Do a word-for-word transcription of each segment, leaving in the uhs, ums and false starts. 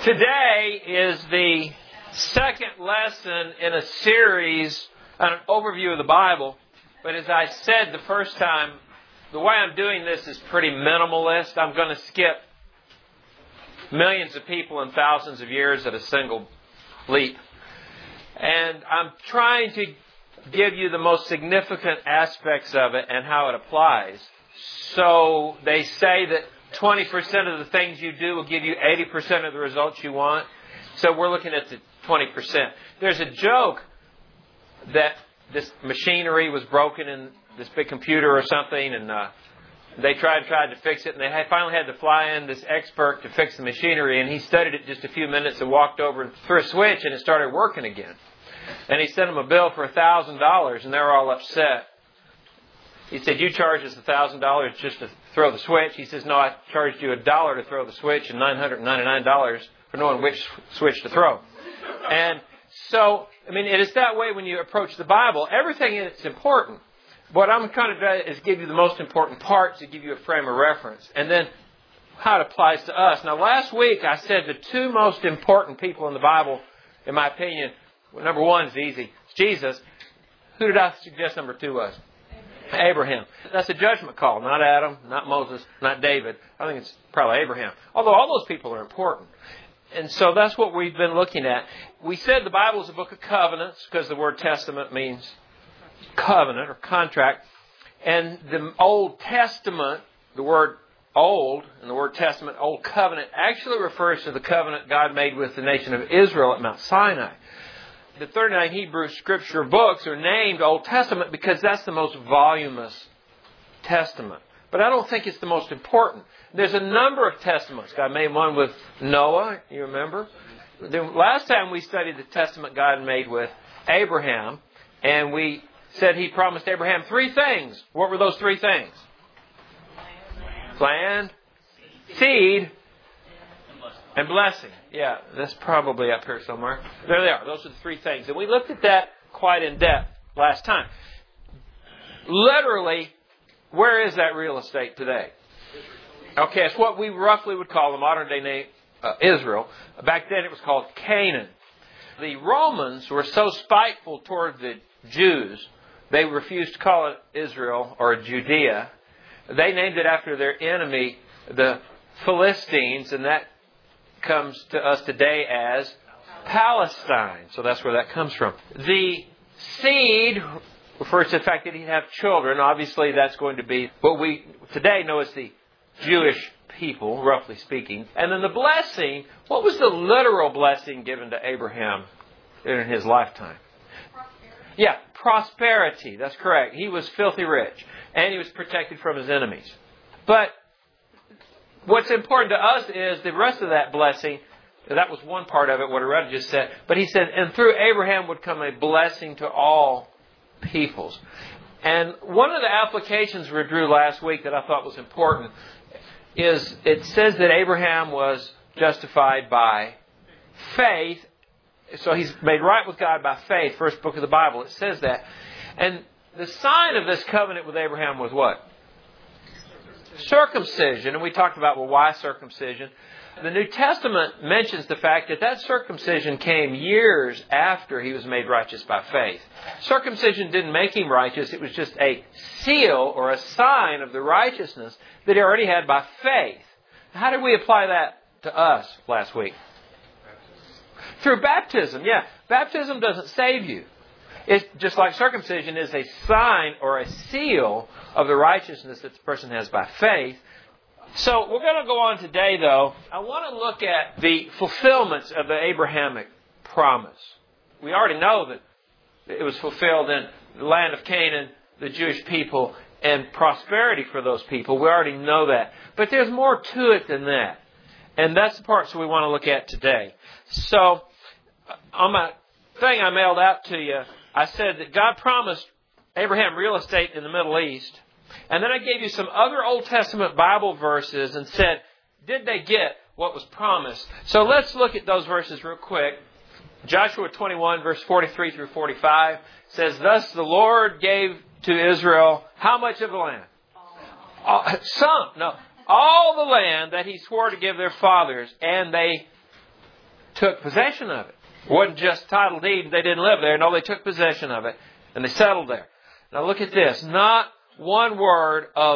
Today is the second lesson in a series on an overview of the Bible. But as I said the first time, the way I'm doing this is pretty minimalist. I'm going to skip millions of people and thousands of years at a single leap. And I'm trying to give you the most significant aspects of it and how it applies. So they say that twenty percent of the things you do will give you eighty percent of the results you want. So we're looking at the twenty percent. There's a joke that this machinery was broken in this big computer or something, and uh, they tried tried to fix it, and they had, finally had to fly in this expert to fix the machinery, and he studied it just a few minutes and walked over and threw a switch, and it started working again. And he sent them a bill for one thousand dollars, and they were all upset. He said, "You charged us one thousand dollars just to throw the switch." He says, "No, I charged you a dollar to throw the switch and nine hundred ninety-nine dollars for knowing which switch to throw." And so, I mean, it is that way when you approach the Bible. Everything in it's important. What I'm trying to do is give you the most important parts to give you a frame of reference. And then how it applies to us. Now, last week I said the two most important people in the Bible, in my opinion, well, number one is easy. It's Jesus. Who did I suggest number two was? Abraham. That's a judgment call. Not Adam, not Moses, not David. I think it's probably Abraham. Although all those people are important. And so that's what we've been looking at. We said the Bible is a book of covenants because the word testament means covenant or contract. And the Old Testament, the word old and the word testament, Old Covenant, actually refers to the covenant God made with the nation of Israel at Mount Sinai. The thirty-nine Hebrew Scripture books are named Old Testament because that's the most voluminous testament. But I don't think it's the most important. There's a number of testaments. God made one with Noah, you remember? The last time we studied the testament God made with Abraham, and we said He promised Abraham three things. What were those three things? Land, seed, and blessing. Yeah, that's probably up here somewhere. There they are. Those are the three things. And we looked at that quite in depth last time. Literally, where is that real estate today? Okay, it's what we roughly would call the modern day name uh, Israel. Back then it was called Canaan. The Romans were so spiteful toward the Jews, they refused to call it Israel or Judea. They named it after their enemy, the Philistines, and that comes to us today as Palestine. So that's where that comes from. The seed refers to the fact that he'd have children. Obviously, that's going to be what we today know as the Jewish people, roughly speaking. And then the blessing, what was the literal blessing given to Abraham in his lifetime? Prosperity. Yeah, prosperity. That's correct. He was filthy rich. And he was protected from his enemies. But what's important to us is the rest of that blessing. That was one part of it, what I read just said. But he said, and through Abraham would come a blessing to all peoples. And one of the applications we drew last week that I thought was important is it says that Abraham was justified by faith. So he's made right with God by faith. First book of the Bible, it says that. And the sign of this covenant with Abraham was what? Circumcision. And we talked about, well, why circumcision? The New Testament mentions the fact that that circumcision came years after he was made righteous by faith. Circumcision didn't make him righteous. It was just a seal or a sign of the righteousness that he already had by faith. How did we apply that to us last week? Through baptism. Yeah, baptism doesn't save you. It's just like circumcision is a sign or a seal of the righteousness that the person has by faith. So we're going to go on today, though. I want to look at the fulfillments of the Abrahamic promise. We already know that it was fulfilled in the land of Canaan, the Jewish people, and prosperity for those people. We already know that. But there's more to it than that. And that's the parts we want to look at today. So on my thing I mailed out to you, I said that God promised Abraham real estate in the Middle East. And then I gave you some other Old Testament Bible verses and said, did they get what was promised? So let's look at those verses real quick. Joshua twenty-one, verse forty-three through forty-five says, "Thus the Lord gave to Israel how much of the land?" Uh, some, no. All the land that He swore to give their fathers, and they took possession of it. It wasn't just title deed, they didn't live there. No, they took possession of it, and they settled there. Now look at this. Not one word of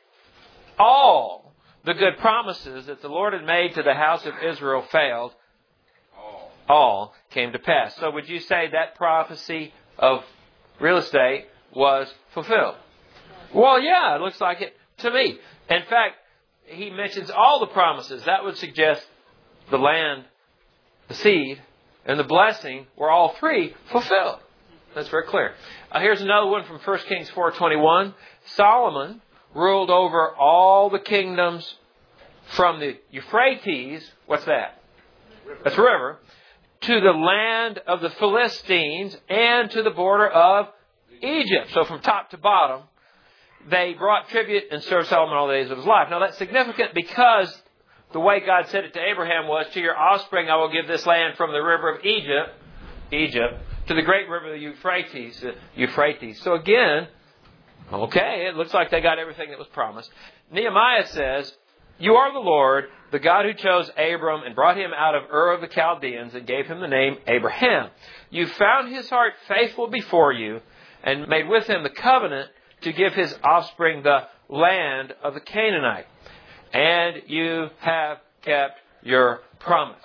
all the good promises that the Lord had made to the house of Israel failed. All. All came to pass. So would you say that prophecy of real estate was fulfilled? Well, yeah, it looks like it to me. In fact, he mentions all the promises. That would suggest the land, the seed, and the blessing were all three fulfilled. That's very clear. Uh, here's another one from First Kings four twenty-one. Solomon ruled over all the kingdoms from the Euphrates, what's that? River. That's a river, to the land of the Philistines and to the border of Egypt. So from top to bottom, they brought tribute and served Solomon all the days of his life. Now that's significant because the way God said it to Abraham was, to your offspring I will give this land from the river of Egypt, Egypt, to the great river of the Euphrates, uh, Euphrates. So again, okay, it looks like they got everything that was promised. Nehemiah says, you are the Lord, the God who chose Abram and brought him out of Ur of the Chaldeans and gave him the name Abraham. You found his heart faithful before you and made with him the covenant to give his offspring the land of the Canaanite. And you have kept your promise.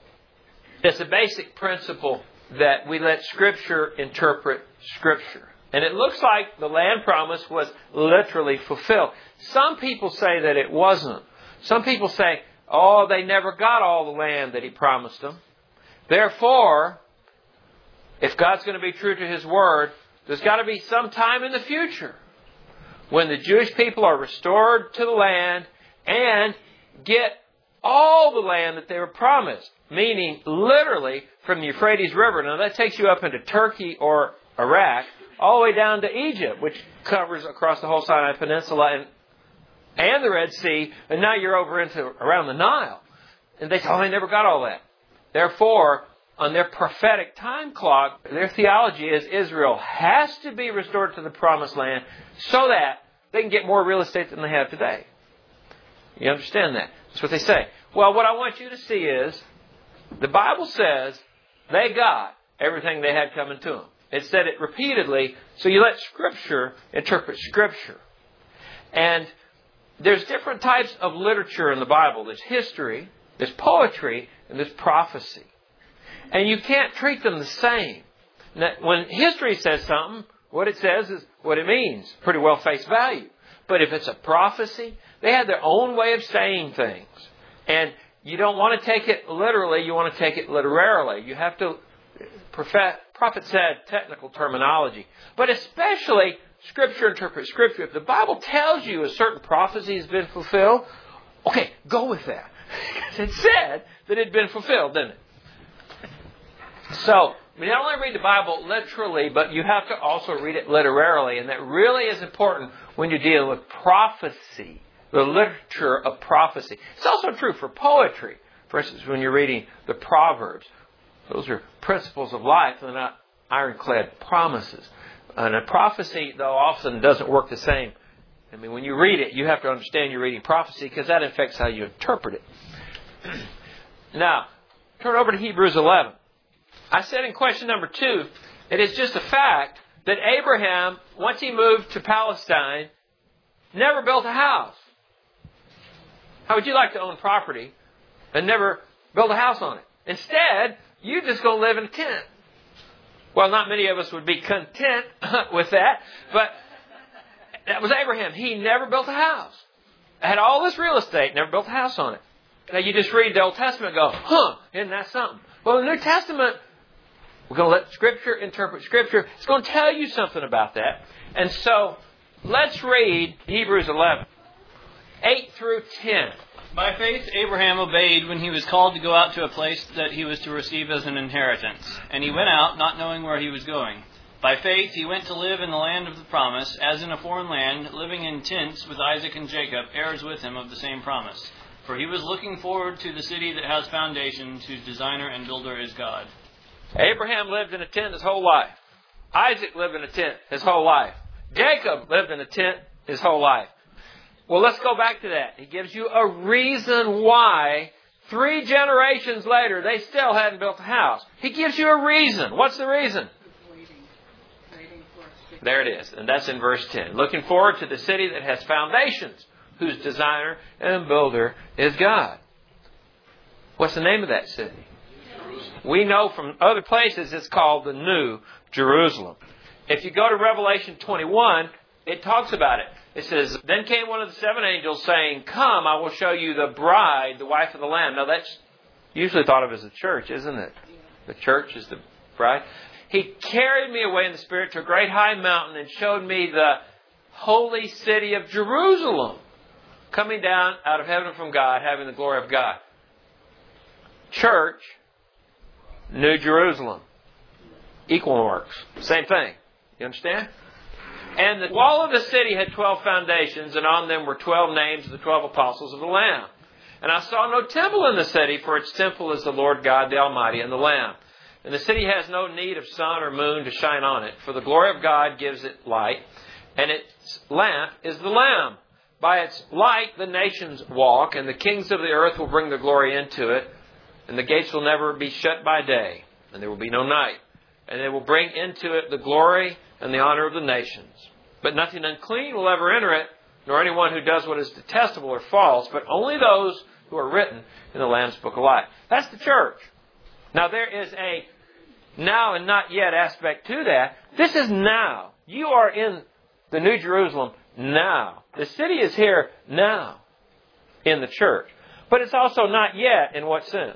It's a basic principle that we let Scripture interpret Scripture. And it looks like the land promise was literally fulfilled. Some people say that it wasn't. Some people say, oh, they never got all the land that he promised them. Therefore, if God's going to be true to his word, there's got to be some time in the future when the Jewish people are restored to the land and get all the land that they were promised. Meaning, literally, from the Euphrates River. Now, that takes you up into Turkey or Iraq, all the way down to Egypt, which covers across the whole Sinai Peninsula and, and the Red Sea. And now you're over into around the Nile. And they oh, they never got all that. Therefore, on their prophetic time clock, their theology is Israel has to be restored to the promised land so that they can get more real estate than they have today. You understand that? That's what they say. Well, what I want you to see is the Bible says they got everything they had coming to them. It said it repeatedly, so you let Scripture interpret Scripture. And there's different types of literature in the Bible. There's history, there's poetry, and there's prophecy. And you can't treat them the same. Now, when history says something, what it says is what it means. Pretty well face value. But if it's a prophecy, they had their own way of saying things. And you don't want to take it literally, you want to take it literarily. You have to, prophet said technical terminology. But especially, Scripture interprets Scripture. If the Bible tells you a certain prophecy has been fulfilled, okay, go with that. It said that it had been fulfilled, didn't it? So, we not only read the Bible literally, but you have to also read it literarily. And that really is important when you're dealing with prophecy, the literature of prophecy. It's also true for poetry. For instance, when you're reading the Proverbs, those are principles of life. They're not ironclad promises. And a prophecy, though, often doesn't work the same. I mean, when you read it, you have to understand you're reading prophecy because that affects how you interpret it. Now, turn over to Hebrews eleven. I said in question number two, it is just a fact that Abraham, once he moved to Palestine, never built a house. How would you like to own property and never build a house on it? Instead, you're just going to live in a tent. Well, not many of us would be content with that, but that was Abraham. He never built a house. Had all this real estate, never built a house on it. Now, you just read the Old Testament and go, huh, isn't that something? Well, the New Testament, we're going to let Scripture interpret Scripture. It's going to tell you something about that. And so, let's read Hebrews eleven, eight through ten. By faith, Abraham obeyed when he was called to go out to a place that he was to receive as an inheritance. And he went out, not knowing where he was going. By faith, he went to live in the land of the promise, as in a foreign land, living in tents with Isaac and Jacob, heirs with him of the same promise. For he was looking forward to the city that has foundations, whose designer and builder is God. Abraham lived in a tent his whole life. Isaac lived in a tent his whole life. Jacob lived in a tent his whole life. Well, let's go back to that. He gives you a reason why Three generations later, they still hadn't built a house. He gives you a reason. What's the reason? There it is. And that's in verse ten. Looking forward to the city that has foundations, whose designer and builder is God. What's the name of that city? We know from other places it's called the New Jerusalem. If you go to Revelation twenty-one, it talks about it. It says, then came one of the seven angels saying, come, I will show you the bride, the wife of the Lamb. Now that's usually thought of as a church, isn't it? The church is the bride. He carried me away in the Spirit to a great high mountain and showed me the holy city of Jerusalem, coming down out of heaven from God, having the glory of God. Church, New Jerusalem. Equal works. Same thing. You understand? And the wall of the city had twelve foundations, and on them were twelve names of the twelve apostles of the Lamb. And I saw no temple in the city, for its temple is the Lord God, the Almighty, and the Lamb. And the city has no need of sun or moon to shine on it, for the glory of God gives it light, and its lamp is the Lamb. By its light the nations walk, and the kings of the earth will bring their glory into it, and the gates will never be shut by day, and there will be no night. And they will bring into it the glory and the honor of the nations. But nothing unclean will ever enter it, nor anyone who does what is detestable or false, but only those who are written in the Lamb's Book of Life. That's the church. Now there is a now and not yet aspect to that. This is now. You are in the New Jerusalem now. The city is here now in the church. But it's also not yet in what sense?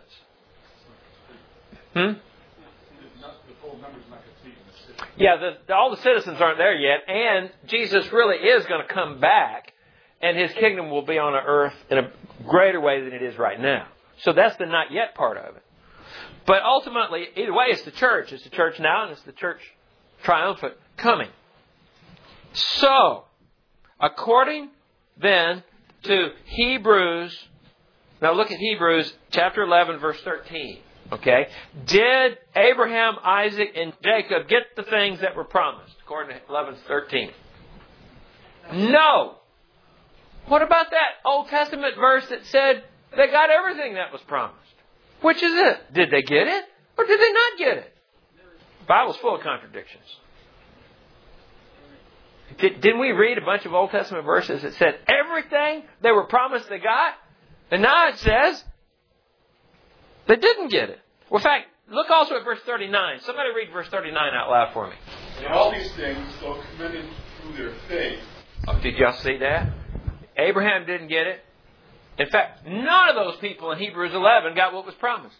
Hmm? Yeah, the, the, all the citizens aren't there yet, and Jesus really is going to come back, and His kingdom will be on the earth in a greater way than it is right now. So that's the not yet part of it. But ultimately, either way, it's the church. It's the church now, and it's the church triumphant coming. So, according then to Hebrews, now look at Hebrews chapter eleven, verse thirteen. Okay, did Abraham, Isaac, and Jacob get the things that were promised, according to eleven thirteen? No. What about that Old Testament verse that said they got everything that was promised? Which is it? Did they get it, or did they not get it? The Bible's full of contradictions. Did, didn't we read a bunch of Old Testament verses that said everything they were promised they got? And now it says they didn't get it. Well, in fact, look also at verse thirty-nine. Somebody read verse thirty-nine out loud for me. And all these things, though commended through their faith. Oh, did y'all see that? Abraham didn't get it. In fact, none of those people in Hebrews eleven got what was promised.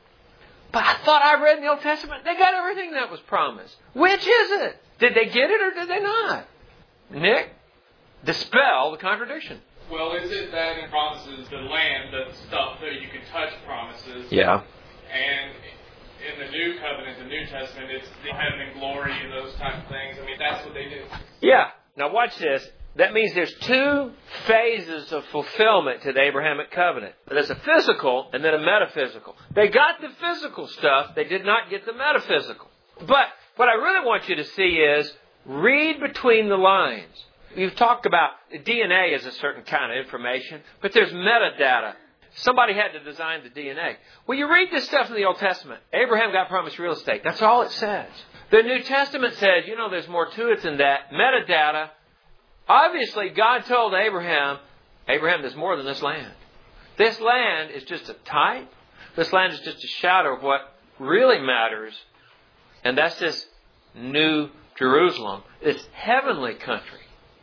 But I thought I read in the Old Testament, they got everything that was promised. Which is it? Did they get it or did they not? Nick, dispel the contradiction. Well, is it that in promises the land, the stuff that you can touch promises? Yeah. And in the New Covenant, the New Testament, it's the heaven and glory and those type of things. I mean, that's what they do. Yeah. Now watch this. That means there's two phases of fulfillment to the Abrahamic covenant. There's a physical and then a metaphysical. They got the physical stuff. They did not get the metaphysical. But what I really want you to see is read between the lines. You've talked about D N A as a certain kind of information, but there's metadata. Somebody had to design the D N A. Well, you read this stuff in the Old Testament. Abraham got promised real estate. That's all it says. The New Testament says, you know, there's more to it than that. Metadata. Obviously, God told Abraham, Abraham, there's more than this land. This land is just a type. This land is just a shadow of what really matters. And that's this New Jerusalem, this heavenly country.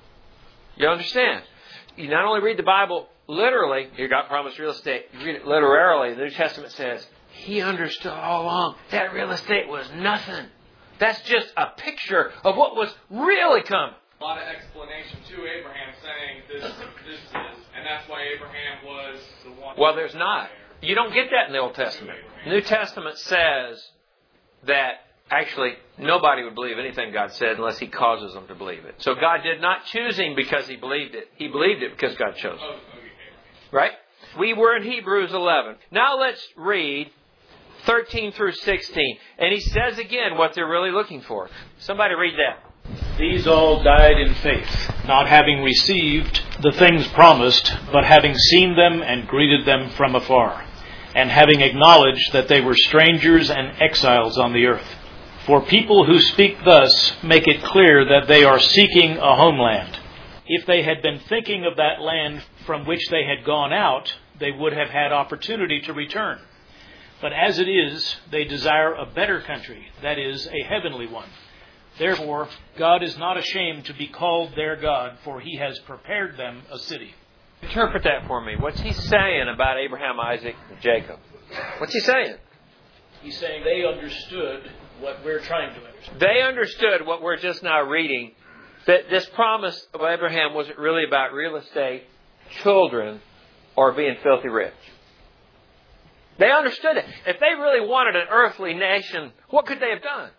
You understand? You not only read the Bible literally, you got promised real estate. You read it literally. The New Testament says, He understood all along that real estate was nothing. That's just a picture of what was really coming. A lot of explanation to Abraham saying this, this is, and that's why Abraham was the one. Well, there's not. You don't get that in the Old Testament. The New Testament says that actually nobody would believe anything God said unless He causes them to believe it. So God did not choose him because He believed it. He believed it because God chose him. Right? We were in Hebrews eleven. Now let's read thirteen through sixteen. And he says again what they're really looking for. Somebody read that. These all died in faith, not having received the things promised, but having seen them and greeted them from afar, and having acknowledged that they were strangers and exiles on the earth. For people who speak thus make it clear that they are seeking a homeland. If they had been thinking of that land from which they had gone out, they would have had opportunity to return. But as it is, they desire a better country, that is, a heavenly one. Therefore, God is not ashamed to be called their God, for He has prepared them a city. Interpret that for me. What's he saying about Abraham, Isaac, and Jacob? What's he saying? He's saying they understood what we're trying to understand. They understood what we're just now reading, that this promise of Abraham wasn't really about real estate, children, or being filthy rich. They understood it. If they really wanted an earthly nation, what could they have done?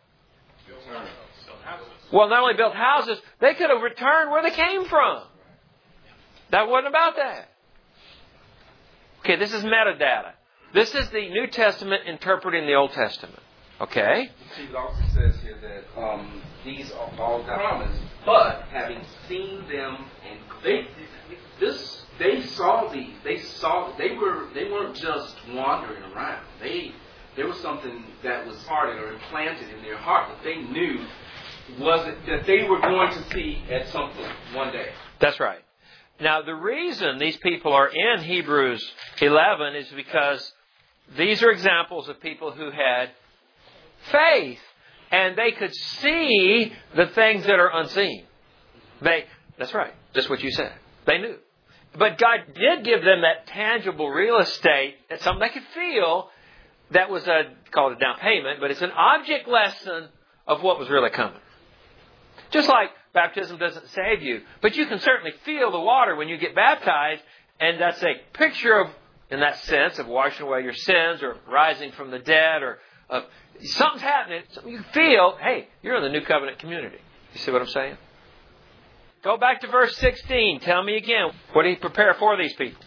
Well, not only built houses, they could have returned where they came from. That wasn't about that. Okay, this is metadata. This is the New Testament interpreting the Old Testament. Okay? See, it also says here that um, these are all promised, but having seen them, and they this they saw these. They saw they were they weren't just wandering around. They there was something that was hardened or implanted in their heart that they knew was it that they were going to see at some point one day. That's right. Now, the reason these people are in Hebrews eleven is because these are examples of people who had faith, and they could see the things that are unseen. They, that's right, just what you said. They knew. But God did give them that tangible real estate, that's something they could feel, that was a, called a down payment, but it's an object lesson of what was really coming. Just like baptism doesn't save you, but you can certainly feel the water when you get baptized, and that's a picture of, in that sense, of washing away your sins or rising from the dead, or of something's happening. Something you feel, hey, you're in the New Covenant community. You see what I'm saying? Go back to verse sixteen. Tell me again, what did He prepare for these people?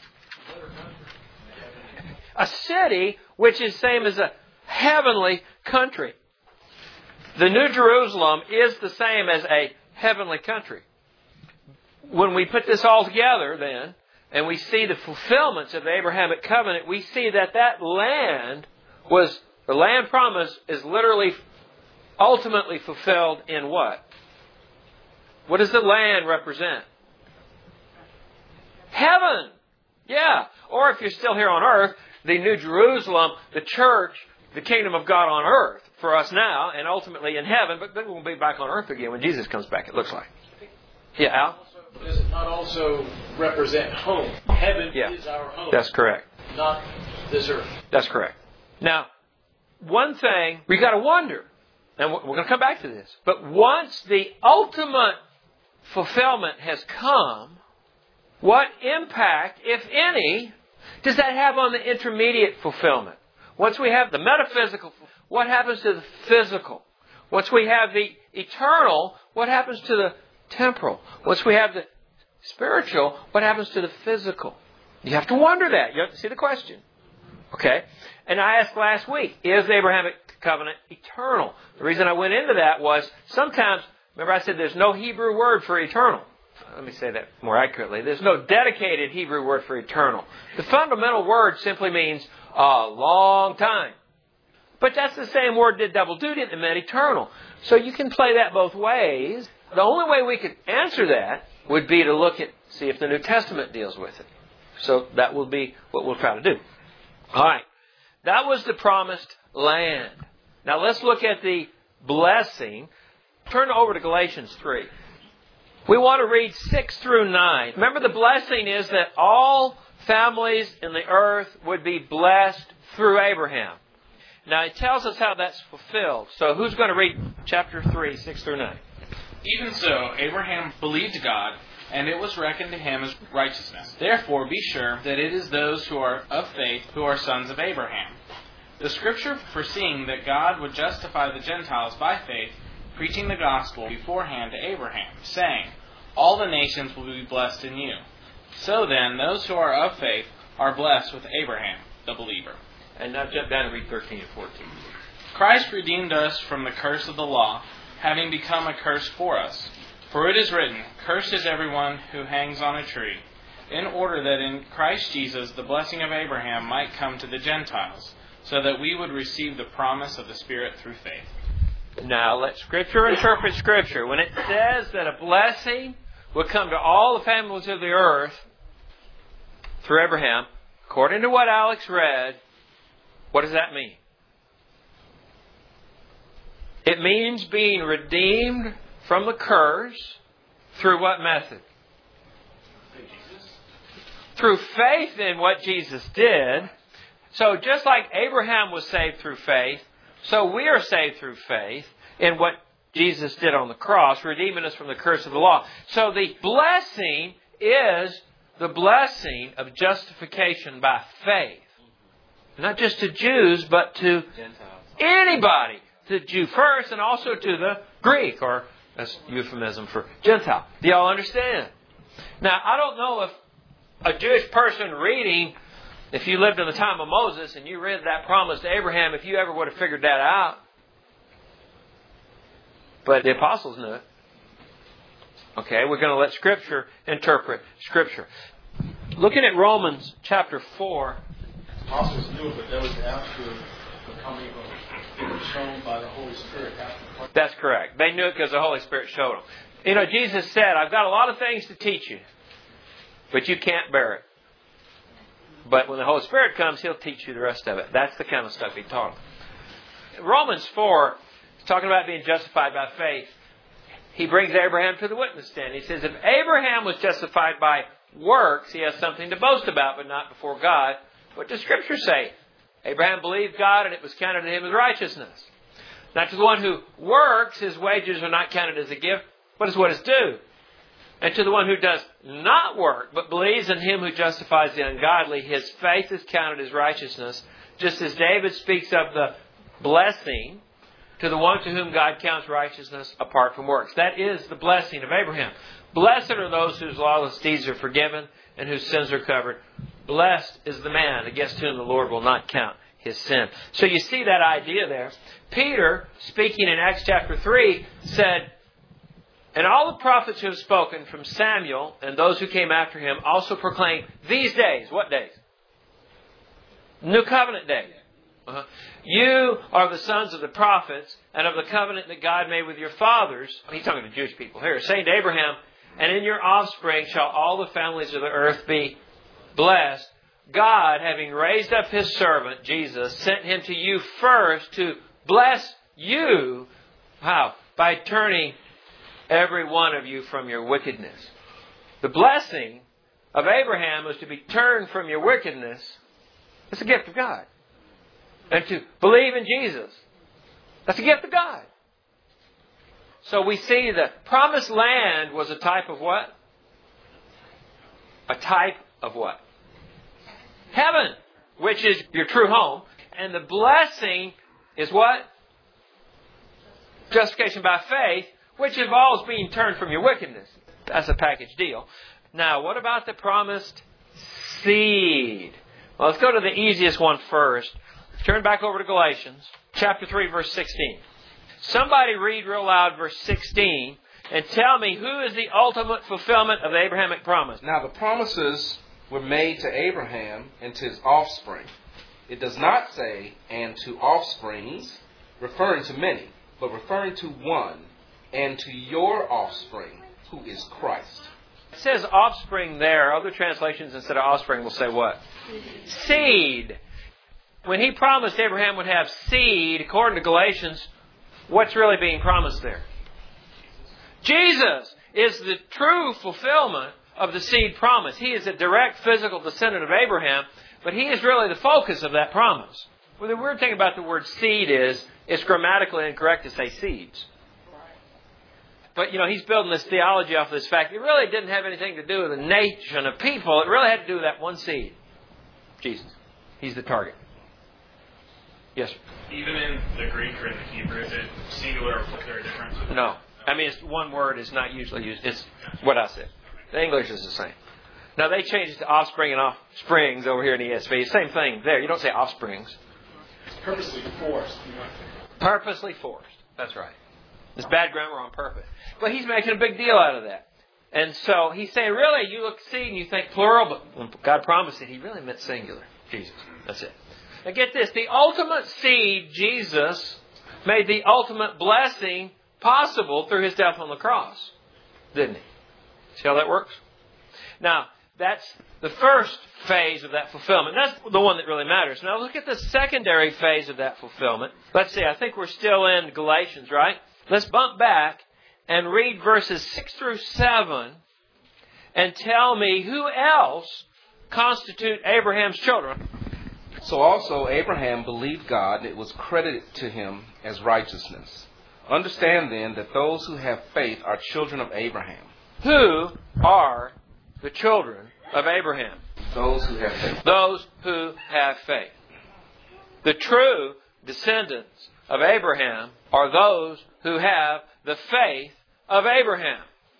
A city which is same as a heavenly country. The New Jerusalem is the same as a heavenly country. When we put this all together then, and we see the fulfillments of the Abrahamic covenant, we see that that land was, the land promise is literally ultimately fulfilled in what? What does the land represent? Heaven. Yeah. Or if you're still here on earth, the New Jerusalem, the church, the kingdom of God on earth for us now, and ultimately in heaven, but then we'll be back on earth again when Jesus comes back, it looks like. Yeah, Al? Does it not also represent home? Heaven yeah. is our home. That's correct. Not this earth. That's correct. Now, one thing we got to wonder, and we're going to come back to this, but once the ultimate fulfillment has come, what impact, if any, does that have on the intermediate fulfillment? Once we have the metaphysical, what happens to the physical? Once we have the eternal, what happens to the temporal? Once we have the spiritual, what happens to the physical? You have to wonder that. You have to see the question. Okay? And I asked last week, is the Abrahamic covenant eternal? The reason I went into that was sometimes, remember I said there's no Hebrew word for eternal. Let me say that more accurately. There's no dedicated Hebrew word for eternal. The fundamental word simply means a long time. But that's the same word did double duty and meant eternal. So you can play that both ways. The only way we could answer that would be to look at, see if the New Testament deals with it. So that will be what we'll try to do. All right. That was the promised land. Now let's look at the blessing. Turn over to Galatians three. We want to read six through nine. Remember, the blessing is that all families in the earth would be blessed through Abraham. Now, it tells us how that's fulfilled. So who's going to read chapter three, six through nine? Even so, Abraham believed God, and it was reckoned to him as righteousness. Therefore, be sure that it is those who are of faith who are sons of Abraham. The Scripture, foreseeing that God would justify the Gentiles by faith, preaching the gospel beforehand to Abraham, saying, all the nations will be blessed in you. So then, those who are of faith are blessed with Abraham, the believer. And now jump down and read thirteen and fourteen. Christ redeemed us from the curse of the law, having become a curse for us. For it is written, cursed is everyone who hangs on a tree, in order that in Christ Jesus the blessing of Abraham might come to the Gentiles, so that we would receive the promise of the Spirit through faith. Now, let Scripture interpret Scripture. When it says that a blessing will come to all the families of the earth through Abraham, according to what Alex read, what does that mean? It means being redeemed from the curse through what method? Through faith in what Jesus did. So just like Abraham was saved through faith, so we are saved through faith in what Jesus did on the cross, redeeming us from the curse of the law. So the blessing is the blessing of justification by faith. Not just to Jews, but to Gentiles. Anybody. To the Jew first and also to the Greek, or that's euphemism for Gentile. Do y'all understand? Now, I don't know if a Jewish person reading, if you lived in the time of Moses and you read that promise to Abraham, if you ever would have figured that out. But the apostles knew it. Okay, we're going to let Scripture interpret Scripture. Looking at Romans chapter four. Apostles knew it, but that was after the coming of it was shown by the Holy Spirit. After That's correct. They knew it because the Holy Spirit showed them. You know, Jesus said, I've got a lot of things to teach you, but you can't bear it. But when the Holy Spirit comes, He'll teach you the rest of it. That's the kind of stuff He taught them. Romans four is talking about being justified by faith. He brings Abraham to the witness stand. He says, if Abraham was justified by works, he has something to boast about, but not before God. What does Scripture say? Abraham believed God, and it was counted to him as righteousness. Now, to the one who works, his wages are not counted as a gift, but as what is due. And to the one who does not work, but believes in Him who justifies the ungodly, his faith is counted as righteousness, just as David speaks of the blessing to the one to whom God counts righteousness apart from works. That is the blessing of Abraham. Blessed are those whose lawless deeds are forgiven and whose sins are covered. Blessed is the man against whom the Lord will not count his sin. So you see that idea there. Peter, speaking in Acts chapter three, said, and all the prophets who have spoken from Samuel and those who came after him also proclaim these days. What days? New covenant days. Uh-huh. You are the sons of the prophets and of the covenant that God made with your fathers. He's talking to Jewish people here. Saying to Abraham, and in your offspring shall all the families of the earth be blessed. God, having raised up His servant, Jesus, sent Him to you first to bless you. How? By turning every one of you from your wickedness. The blessing of Abraham was to be turned from your wickedness. It's a gift of God. And to believe in Jesus. That's a gift of God. So we see the promised land was a type of what? A type of what? Heaven, which is your true home. And the blessing is what? Justification by faith, which involves being turned from your wickedness. That's a package deal. Now, what about the promised seed? Well, let's go to the easiest one first. Turn back over to Galatians, chapter three, verse sixteen. Somebody read real loud verse sixteen and tell me who is the ultimate fulfillment of the Abrahamic promise. Now the promises were made to Abraham and to his offspring. It does not say, and to offsprings, referring to many, but referring to one, and to your offspring, who is Christ. It says offspring there. Other translations instead of offspring will say what? Seed. When He promised Abraham would have seed, according to Galatians, what's really being promised there? Jesus is the true fulfillment of the seed promise. He is a direct physical descendant of Abraham, but He is really the focus of that promise. Well, the weird thing about the word seed is it's grammatically incorrect to say seeds. But, you know, He's building this theology off of this fact. It really didn't have anything to do with a nation of people. It really had to do with that one seed. Jesus. He's the target. Yes, sir. Even in the Greek or in the Hebrew, is it singular or plural difference? No. I mean, it's one word is not usually used. It's what I said. The English is the same. Now, they changed it to offspring and offsprings over here in the E S V. Same thing there. You don't say offsprings. purposely forced. Purposely forced. That's right. It's bad grammar on purpose. But he's making a big deal out of that. And so he's saying, really, you look seed and you think plural, but when God promised it, he really meant singular. Jesus. That's it. Now get this. The ultimate seed, Jesus, made the ultimate blessing possible through his death on the cross. Didn't he? See how that works? Now, that's the first phase of that fulfillment. That's the one that really matters. Now look at the secondary phase of that fulfillment. Let's see. I think we're still in Galatians, right? Let's bump back and read verses six through seven and tell me who else constitute Abraham's children. So also Abraham believed God, and it was credited to him as righteousness. Understand then that those who have faith are children of Abraham. Who are the children of Abraham? Those who have faith. Those who have faith. The true descendants of Abraham are those who have the faith of Abraham.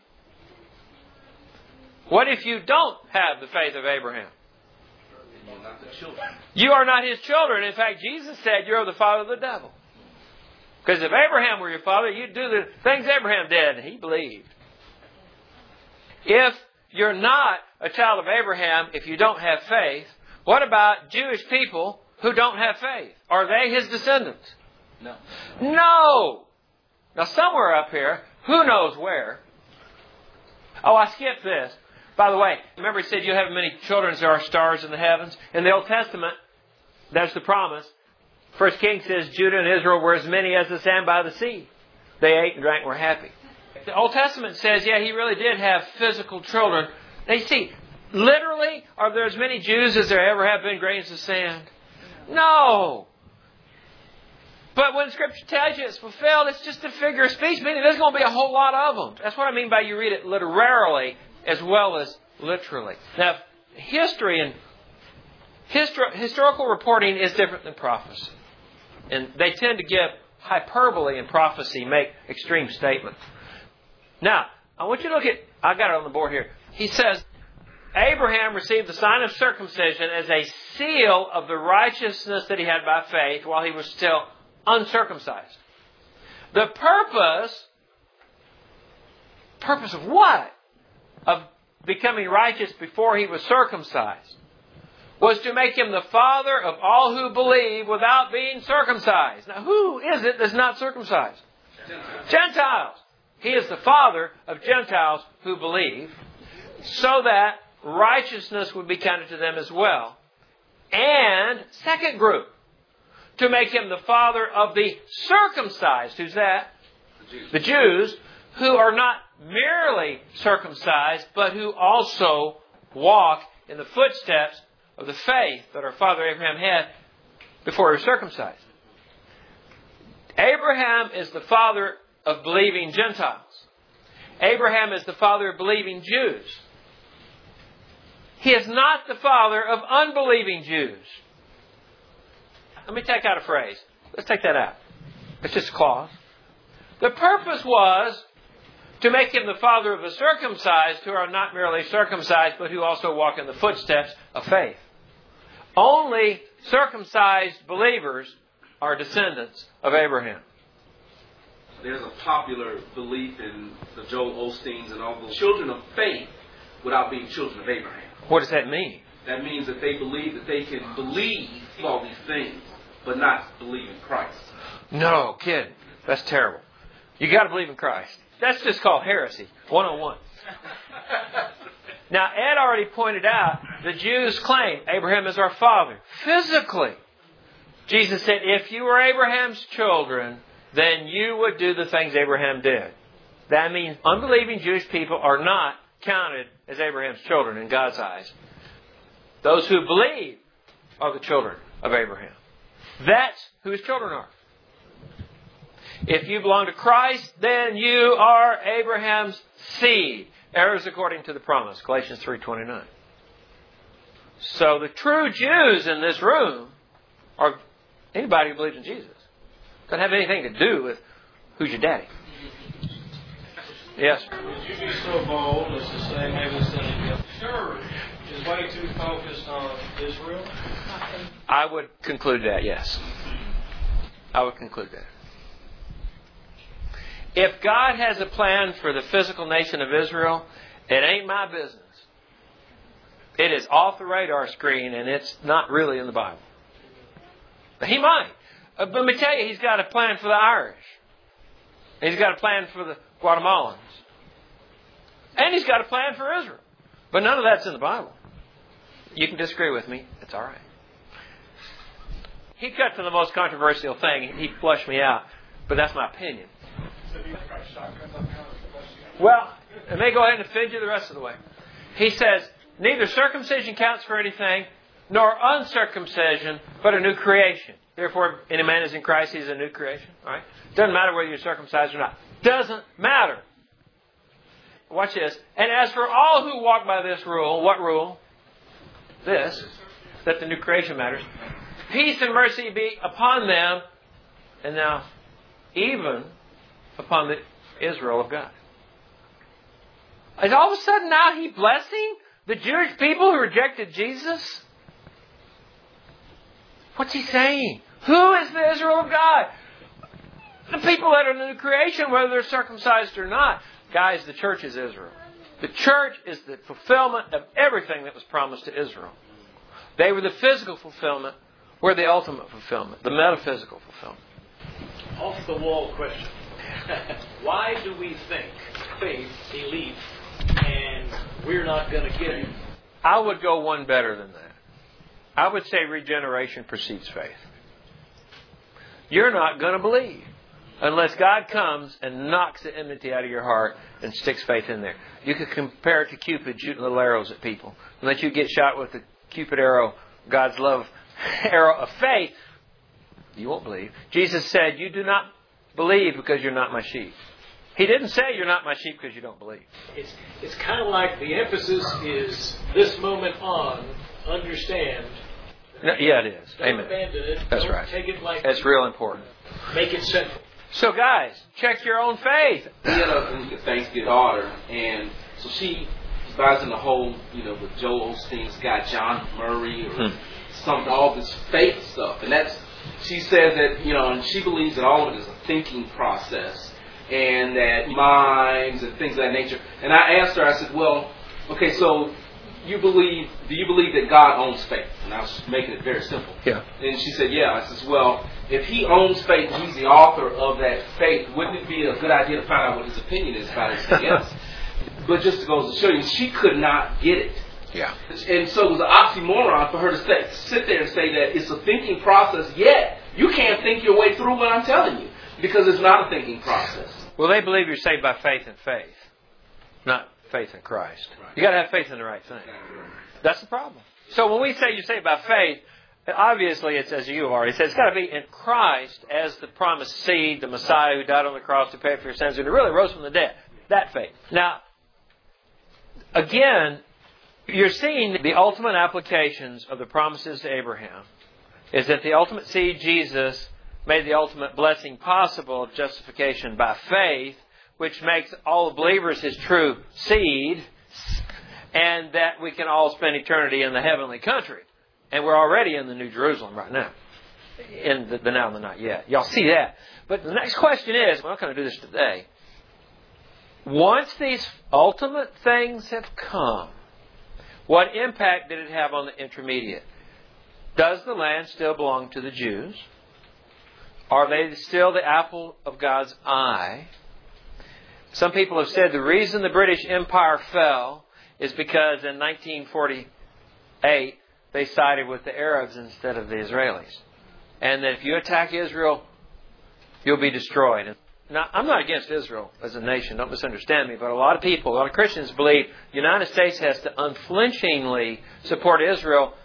What if you don't have the faith of Abraham? You're not the children. You are not his children. In fact, Jesus said you're the father of the devil. Because if Abraham were your father, you'd do the things Abraham did, and he believed. If you're not a child of Abraham, if you don't have faith, what about Jewish people who don't have faith? Are they his descendants? No. No! Now, somewhere up here, who knows where? Oh, I skipped this. By the way, remember he said you'll have many children as there are stars in the heavens? In the Old Testament, that's the promise. First King says Judah and Israel were as many as the sand by the sea. They ate and drank and were happy. The Old Testament says, yeah, he really did have physical children. Now, you see, literally, are there as many Jews as there ever have been grains of sand? No! But when Scripture tells you it's fulfilled, it's just a figure of speech, meaning there's going to be a whole lot of them. That's what I mean by you read it literarily as well as literally. Now, history and histor- historical reporting is different than prophecy. And they tend to give hyperbole in prophecy, make extreme statements. Now, I want you to look at, I got it on the board here. He says, Abraham received the sign of circumcision as a seal of the righteousness that he had by faith while he was still uncircumcised. The purpose, purpose of what? Of becoming righteous before he was circumcised was to make him the father of all who believe without being circumcised. Now, who is it that's not circumcised? Gentiles. Gentiles. He is the father of Gentiles who believe, so that righteousness would be counted to them as well. And, second group, to make him the father of the circumcised. Who's that? The Jews. The Jews, who are not merely circumcised, but who also walk in the footsteps of the faith that our father Abraham had before he was circumcised. Abraham is the father of believing Gentiles. Abraham is the father of believing Jews. He is not the father of unbelieving Jews. Let me take out a phrase. Let's take that out. It's just a clause. The purpose was to make him the father of the circumcised who are not merely circumcised, but who also walk in the footsteps of faith. Only circumcised believers are descendants of Abraham. There's a popular belief in the Joel Osteens and all those children of faith without being children of Abraham. What does that mean? That means that they believe that they can believe all these things, but not believe in Christ. No, kid. That's terrible. You got to believe in Christ. That's just called heresy, one oh one. Now, Ed already pointed out the Jews claim Abraham is our father. Physically. Jesus said, if you were Abraham's children, then you would do the things Abraham did. That means unbelieving Jewish people are not counted as Abraham's children in God's eyes. Those who believe are the children of Abraham. That's who his children are. If you belong to Christ, then you are Abraham's seed, heirs according to the promise, Galatians three twenty-nine. So the true Jews in this room are anybody who believes in Jesus. Doesn't have anything to do with who's your daddy. Yes? Would you be so bold as to say maybe the church is way too focused on Israel? I would conclude that, yes. I would conclude that. If God has a plan for the physical nation of Israel, It ain't my business. It is off the radar screen, and it's not really in the Bible. He might. Uh, but let me tell you, he's got a plan for the Irish. He's got a plan for the Guatemalans. And he's got a plan for Israel. But none of that's in the Bible. You can disagree with me. It's all right. He cut to the most controversial thing. He flushed me out. But that's my opinion. Well, it may go ahead and offend you the rest of the way. He says, neither circumcision counts for anything, nor uncircumcision, but a new creation. Therefore, any man is in Christ, he's a new creation. All right? Doesn't matter whether you're circumcised or not. Doesn't matter. Watch this. And as for all who walk by this rule, what rule? This, that the new creation matters. Peace and mercy be upon them, and now even upon the Israel of God. Is all of a sudden now he blessing the Jewish people who rejected Jesus? What's he saying? Who is the Israel of God? The people that are in the new creation, whether they're circumcised or not. Guys, the church is Israel. The church is the fulfillment of everything that was promised to Israel. They were the physical fulfillment. We're the ultimate fulfillment, the metaphysical fulfillment. Off the wall question. Why do we think faith, belief, and we're not going to get it? I would go one better than that. I would say regeneration precedes faith. You're not going to believe unless God comes and knocks the enmity out of your heart and sticks faith in there. You could compare it to Cupid shooting little arrows at people. And let you get shot with the Cupid arrow, God's love arrow of faith, you won't believe. Jesus said, you do not believe because you're not my sheep. He didn't say you're not my sheep because you don't believe. It's it's kind of like the emphasis is this moment on, understand. No, yeah, it is. Don't Amen. abandon it. That's Don't right. Take it like That's real important. Make it central. So guys, check your own faith. He had a Thanksgiving daughter, and so she buys in the whole, you know, with Joel Osteen's guy John Murray or hmm. some all this faith stuff, and that's she says that you know, and she believes that all of it is a thinking process, and that minds and things of that nature. And I asked her, I said, well, okay, so you believe? Do you believe that God owns faith? And I was making it very simple. Yeah. And she said, yeah. I said, well, if He owns faith, and He's the author of that faith, wouldn't it be a good idea to find out what His opinion is about everything else? But just to go to show you, she could not get it. Yeah. And so it was an oxymoron for her to say, sit there and say that it's a thinking process, yet you can't think your way through what I'm telling you, because it's not a thinking process. Well, they believe you're saved by faith in faith, not faith in Christ. Right. You got to have faith in the right thing. That's the problem. So when we say you're saved by faith, obviously it's, as you have already said, it's got to be in Christ as the promised seed, the Messiah who died on the cross to pay for your sins and who really rose from the dead. That faith. Now, again, you're seeing the ultimate applications of the promises to Abraham is that the ultimate seed, Jesus, made the ultimate blessing possible of justification by faith, which makes all the believers His true seed, and that we can all spend eternity in the heavenly country. And we're already in the New Jerusalem right now. In the, the now and the not yet. Y'all see that. But the next question is, we're not going to do this today. Once these ultimate things have come, what impact did it have on the intermediate? Does the land still belong to the Jews? Are they still the apple of God's eye? Some people have said the reason the British Empire fell is because in nineteen forty-eight they sided with the Arabs instead of the Israelis. And that if you attack Israel, you'll be destroyed. Now, I'm not against Israel as a nation, don't misunderstand me, but a lot of people, a lot of Christians believe the United States has to unflinchingly support Israel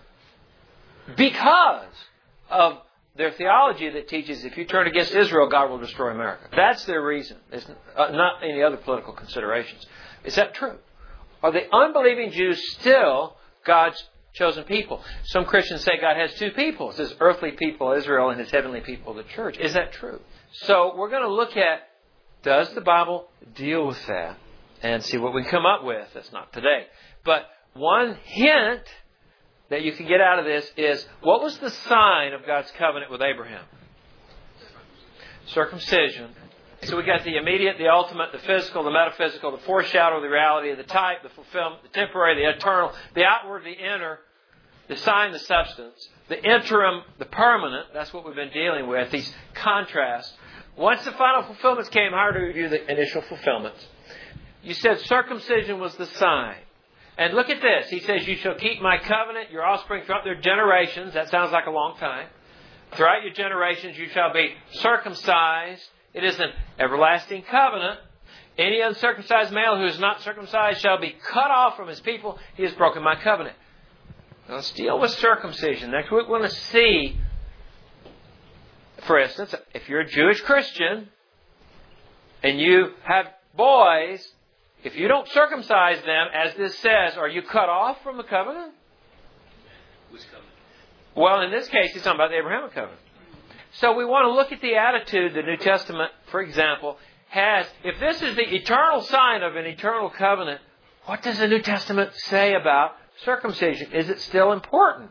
because of their theology that teaches if you turn against Israel, God will destroy America. That's their reason. It's not any other political considerations. Is that true? Are the unbelieving Jews still God's chosen people? Some Christians say God has two people. It's His earthly people, Israel, and His heavenly people, the church. Is that true? So we're going to look at, does the Bible deal with that? And see what we come up with. That's not today. But one hint that you can get out of this is, what was the sign of God's covenant with Abraham? Circumcision. So we got the immediate, the ultimate, the physical, the metaphysical, the foreshadow, the reality, the type, the fulfillment, the temporary, the eternal, the outward, the inner, the sign, the substance, the interim, the permanent. That's what we've been dealing with, these contrasts. Once the final fulfillments came, how do we review the initial fulfillments? You said circumcision was the sign. And look at this. He says, you shall keep my covenant, your offspring throughout their generations. That sounds like a long time. Throughout your generations you shall be circumcised. It is an everlasting covenant. Any uncircumcised male who is not circumcised shall be cut off from his people. He has broken my covenant. Now let's deal with circumcision. Next week we're going to see, for instance, if you're a Jewish Christian and you have boys, if you don't circumcise them, as this says, are you cut off from the covenant? Which covenant? Well, in this case, he's talking about the Abrahamic covenant. So we want to look at the attitude the New Testament, for example, has. If this is the eternal sign of an eternal covenant, what does the New Testament say about circumcision? Is it still important?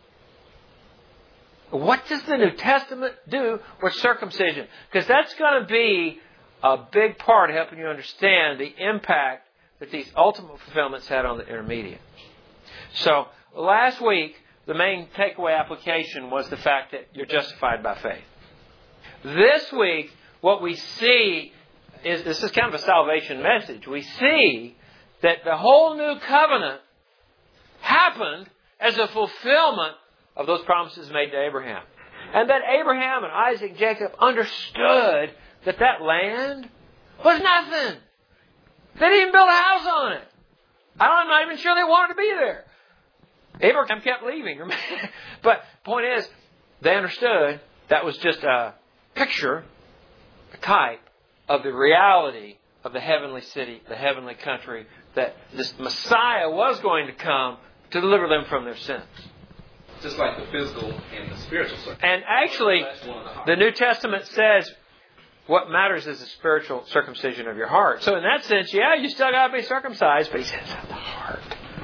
What does the New Testament do with circumcision? Because that's going to be a big part of helping you understand the impact that these ultimate fulfillments had on the intermediate. So, last week, the main takeaway application was the fact that you're justified by faith. This week, what we see is, this is kind of a salvation message. We see that the whole new covenant happened as a fulfillment of those promises made to Abraham. And that Abraham and Isaac and Jacob understood that that land was nothing. They didn't even build a house on it. I'm not even sure they wanted to be there. Abraham kept leaving. But the point is, they understood that was just a picture, a type of the reality of the heavenly city, the heavenly country, that this Messiah was going to come to deliver them from their sins. Just like the physical and the spiritual circumcision. And actually, the New Testament says what matters is the spiritual circumcision of your heart. So in that sense, yeah, you still got to be circumcised, but he says of the heart.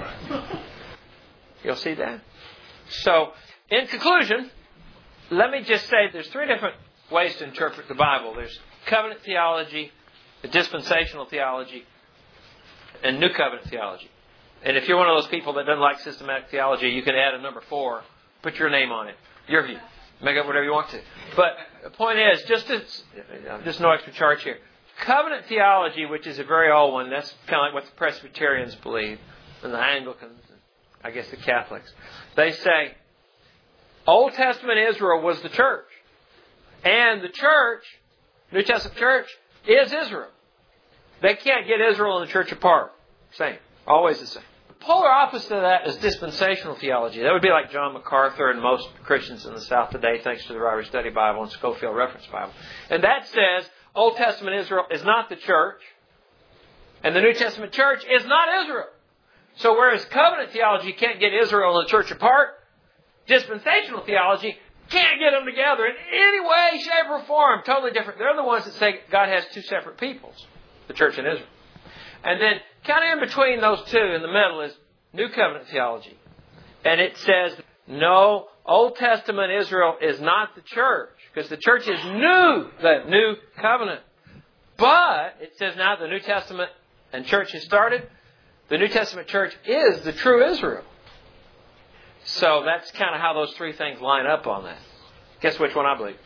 You'll see that? So, in conclusion, let me just say there's three different ways to interpret the Bible. There's covenant theology, the dispensational theology, and new covenant theology. And if you're one of those people that doesn't like systematic theology, you can add a number four, put your name on it, your view. Make up whatever you want to. But the point is, just to, just no extra charge here. Covenant theology, which is a very old one, that's kind of like what the Presbyterians believe, and the Anglicans, and I guess the Catholics. They say Old Testament Israel was the church. And the church, New Testament church, is Israel. They can't get Israel and the church apart. Same. Always the same. The polar opposite of that is dispensational theology. That would be like John MacArthur and most Christians in the South today, thanks to the Ryrie Study Bible and Scofield Reference Bible. And that says Old Testament Israel is not the church, and the New Testament church is not Israel. So whereas covenant theology can't get Israel and the church apart, dispensational theology can't get them together in any way, shape, or form. Totally different. They're the ones that say God has two separate peoples, the church and Israel. And then kind of in between those two, in the middle, is New Covenant theology. And it says, no, Old Testament Israel is not the church, because the church is new, the New Covenant. But it says now the New Testament and church has started. The New Testament church is the true Israel. So that's kind of how those three things line up on that. Guess which one I believe?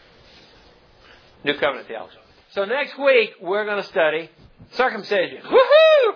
New Covenant theology. So next week, we're going to study circumcision. Woohoo!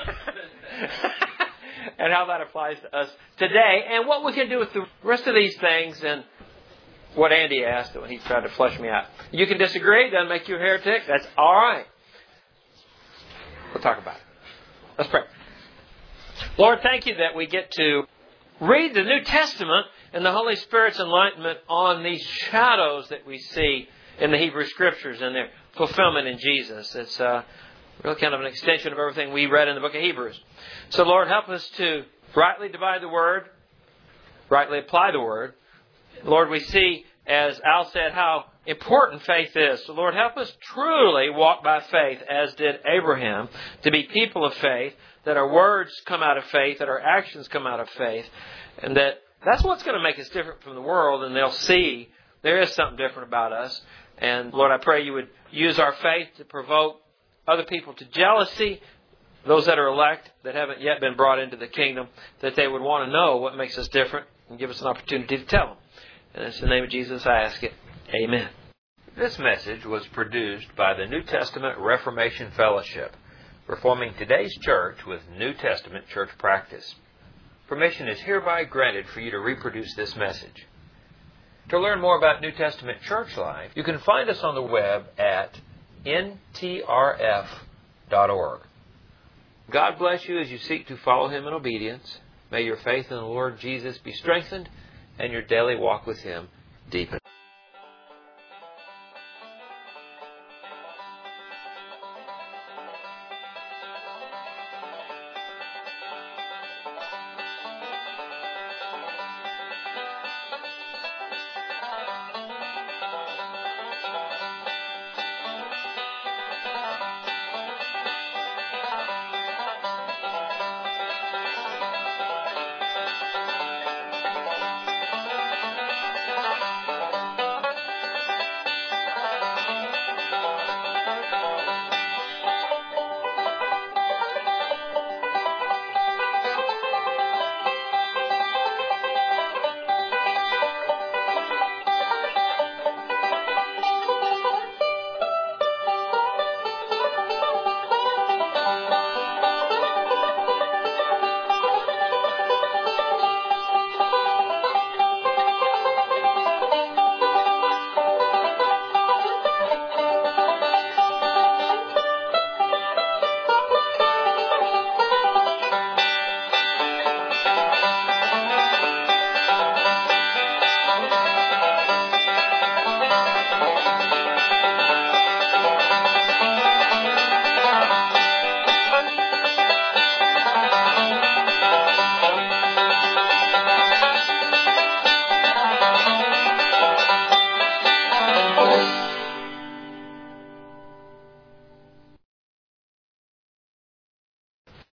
And how that applies to us today. And what we can do with the rest of these things and what Andy asked when he tried to flesh me out. You can disagree. It doesn't make you a heretic. That's all right. We'll talk about it. Let's pray. Lord, thank you that we get to read the New Testament and the Holy Spirit's enlightenment on these shadows that we see in the Hebrew Scriptures and their fulfillment in Jesus. It's uh, really kind of an extension of everything we read in the book of Hebrews. So, Lord, help us to rightly divide the Word, rightly apply the Word. Lord, we see, as Al said, how important faith is. So, Lord, help us truly walk by faith, as did Abraham, to be people of faith, that our words come out of faith, that our actions come out of faith, and that that's what's going to make us different from the world, and they'll see there is something different about us. And Lord, I pray you would use our faith to provoke other people to jealousy, those that are elect, that haven't yet been brought into the kingdom, that they would want to know what makes us different and give us an opportunity to tell them. And it's in the name of Jesus I ask it. Amen. This message was produced by the New Testament Reformation Fellowship, reforming today's church with New Testament church practice. Permission is hereby granted for you to reproduce this message. To learn more about New Testament church life, you can find us on the web at N T R F dot org. God bless you as you seek to follow Him in obedience. May your faith in the Lord Jesus be strengthened and your daily walk with Him deepened.